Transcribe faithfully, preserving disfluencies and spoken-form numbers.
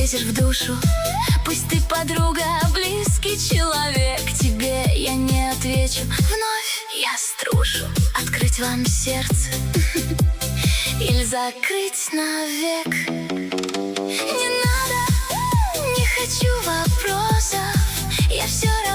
ветер в душу. Пусть ты подруга, близкий человек, тебе я не отвечу. Вновь я струшу открыть вам сердце или закрыть навек. Не надо, не хочу вопросов, я все